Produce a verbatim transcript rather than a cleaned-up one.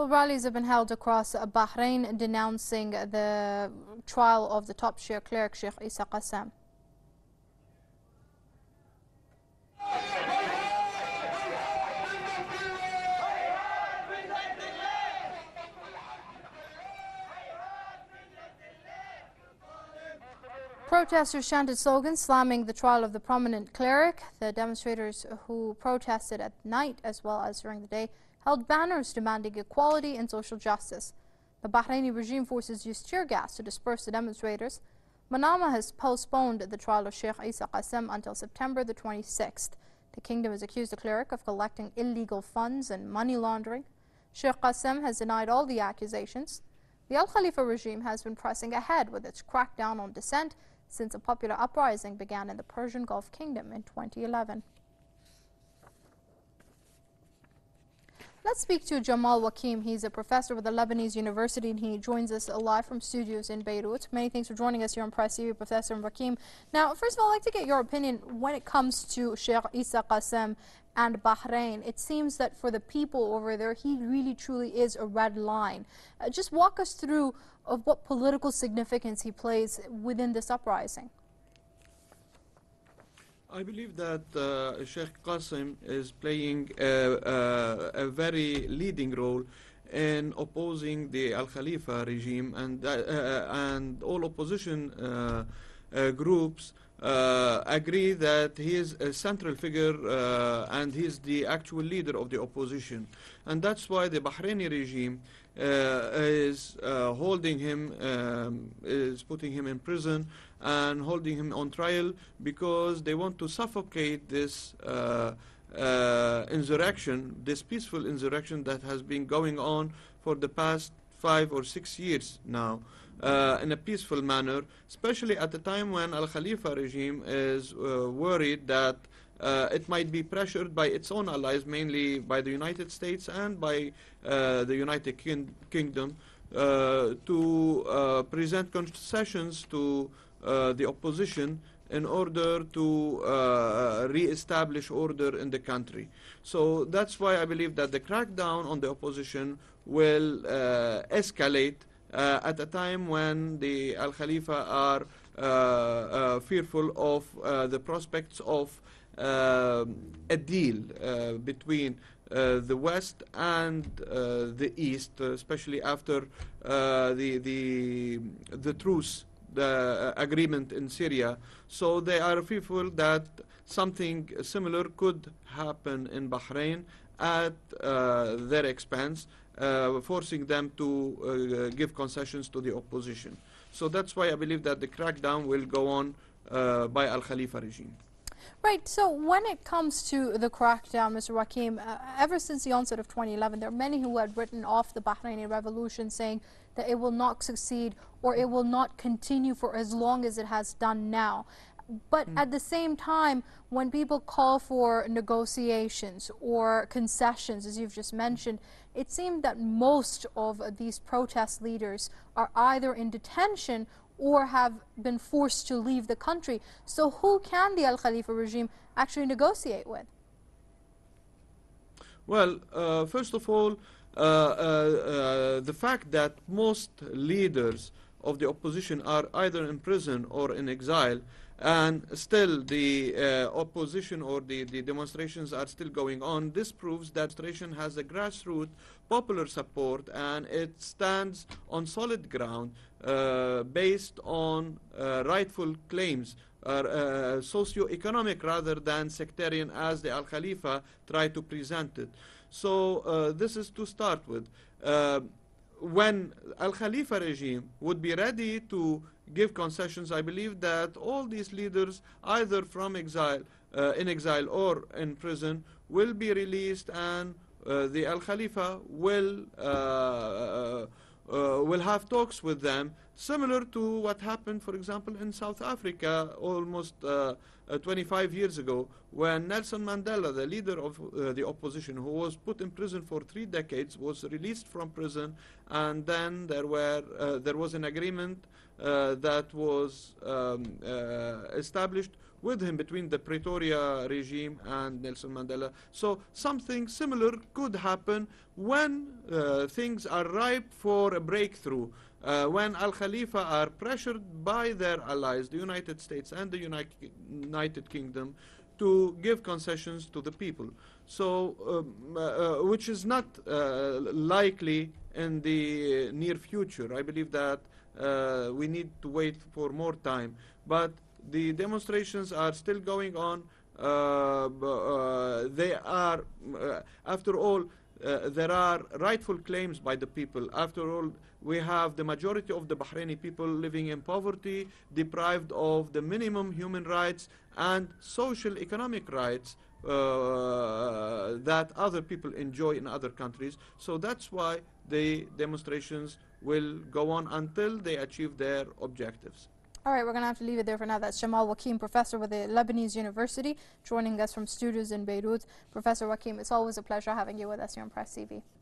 Well, rallies have been held across Bahrain denouncing the trial of the top Shia cleric Sheikh Isa Qassem. Protesters chanted slogans slamming the trial of the prominent cleric. The demonstrators who protested at night as well as during the day held banners demanding equality and social justice. The Bahraini regime forces used tear gas to disperse the demonstrators. Manama has postponed the trial of Sheikh Isa Qassem until September the twenty-sixth. The kingdom has accused the cleric of collecting illegal funds and money laundering. Sheikh Qassem has denied all the accusations. The Al Khalifa regime has been pressing ahead with its crackdown on dissent since a popular uprising began in the Persian Gulf Kingdom in twenty eleven. Let's speak to Jamal Wakim. He's a professor with the Lebanese University and he joins us live from studios in Beirut. Many thanks for joining us here on Press T V, Professor Wakim. Now, first of all, I'd like to get your opinion when it comes to Sheikh Isa Qassem and Bahrain. It seems that for the people over there, he really truly is a red line. Uh, just walk us through of what political significance he plays within this uprising. I believe that uh, Sheikh Qassem is playing a, a, a very leading role in opposing the Al Khalifa regime, and uh, uh, and all opposition uh, uh, groups uh, agree that he is a central figure uh, and he is the actual leader of the opposition, and that's why the Bahraini regime uh, is uh, holding him, um, is putting him in prison and holding him on trial because they want to suffocate this uh, uh, insurrection, this peaceful insurrection that has been going on for the past five or six years now uh, in a peaceful manner, especially at the time when Al Khalifa regime is uh, worried that uh, it might be pressured by its own allies, mainly by the United States and by uh, the United King Kingdom, uh, to uh, present concessions to Uh, the opposition in order to uh, re-establish order in the country. So that's why I believe that the crackdown on the opposition will uh, escalate uh, at a time when the Al Khalifa are uh, uh, fearful of uh, the prospects of uh, a deal uh, between Uh, the West and uh, the East, uh, especially after uh, the the the truce, the uh, agreement in Syria. So they are fearful that something similar could happen in Bahrain at uh, their expense, uh, forcing them to uh, give concessions to the opposition. So that's why I believe that the crackdown will go on uh, by Al Khalifa regime. Right, so when it comes to the crackdown, Mister Wakim, uh, ever since the onset of twenty eleven, there are many who had written off the Bahraini revolution, saying that it will not succeed or it will not continue for as long as it has done now. But mm. at the same time, when people call for negotiations or concessions, as you've just mentioned, it seemed that most of these protest leaders are either in detention or have been forced to leave the country. So who can the Al Khalifa regime actually negotiate with? Well, uh, first of all, uh, uh, uh, the fact that most leaders of the opposition are either in prison or in exile, and still the uh, opposition or the, the demonstrations are still going on, this proves that demonstration has a grassroots popular support and it stands on solid ground uh, based on uh, rightful claims, uh, uh, socio-economic rather than sectarian as the Al Khalifa try to present it. So uh, this is to start with. Uh, when Al Khalifa regime would be ready to give concessions, I believe that all these leaders, either from exile, uh, in exile or in prison, will be released, and uh, the Al Khalifa will uh, uh, uh, will have talks with them, similar to what happened, for example, in South Africa almost uh, uh, twenty-five years ago, when Nelson Mandela, the leader of uh, the opposition, who was put in prison for three decades, was released from prison, and then there were uh, there was an agreement Uh, that was um, uh, established with him between the Pretoria regime and Nelson Mandela. So something similar could happen when uh, things are ripe for a breakthrough. Uh, when Al Khalifa are pressured by their allies, the United States and the Uni United Kingdom, to give concessions to the people. So, um, uh, uh, which is not uh, likely in the near future. I believe that uh, we need to wait for more time. But the demonstrations are still going on. Uh, uh, they are, uh, after all, uh, there are rightful claims by the people. After all, we have the majority of the Bahraini people living in poverty, deprived of the minimum human rights and social economic rights uh, that other people enjoy in other countries. So that's why the demonstrations will go on until they achieve their objectives. All right, we're going to have to leave it there for now. That's Jamal Wakim, professor with the Lebanese University, joining us from studios in Beirut. Professor Wakim, it's always a pleasure having you with us here on Press T V.